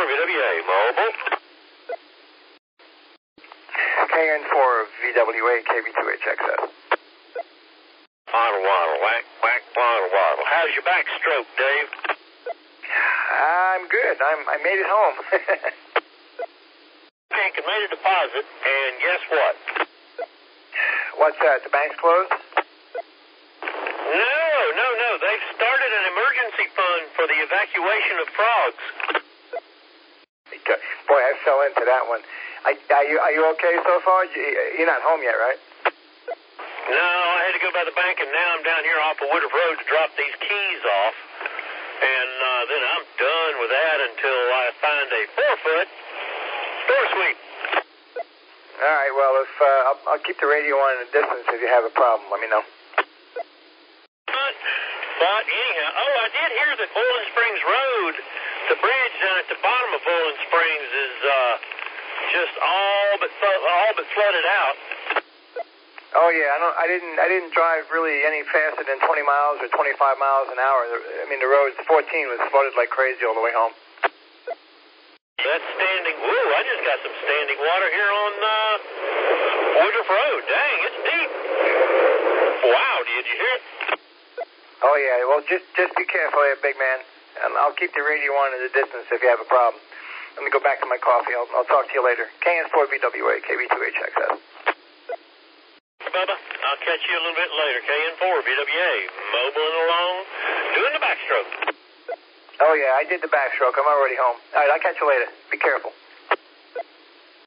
VWA Mobile. KN4 VWA KB2HXS. Waddle, waddle, whack, whack, waddle, waddle. How's your backstroke, Dave? I'm good. I made it home. Bank had made a deposit, and guess what? What's that? The bank's closed? No. They've started an emergency fund for the evacuation of frogs. Boy, I fell into that one. Are you okay so far? You're not home yet, right? No, I had to go by the bank, and now I'm down here off of Woodruff Road to drop these keys off. And then I'm done with that until I find a 4-foot store sweep. All right, well, if I'll keep the radio on in the distance if you have a problem. Let me know. But anyhow, I did hear that Bowling Springs Road, the bridge down at the bottom of Bowling Springs is just all but flooded out. Oh yeah, I didn't drive really any faster than 20 miles or 25 miles an hour. I mean, the road 14 was flooded like crazy all the way home. That's standing. Woo! I just got some standing water here on Woodruff Road. Dang, it's deep. Wow, did you hear it? Oh yeah, well just be careful there, big man. And I'll keep the radio on in the distance if you have a problem. Let me go back to my coffee. I'll talk to you later. KN4 VWA KB2HXS. Bubba, I'll catch you a little bit later. KN4 VWA, mobiling along, doing the backstroke. Oh yeah, I did the backstroke. I'm already home. All right, I'll catch you later. Be careful.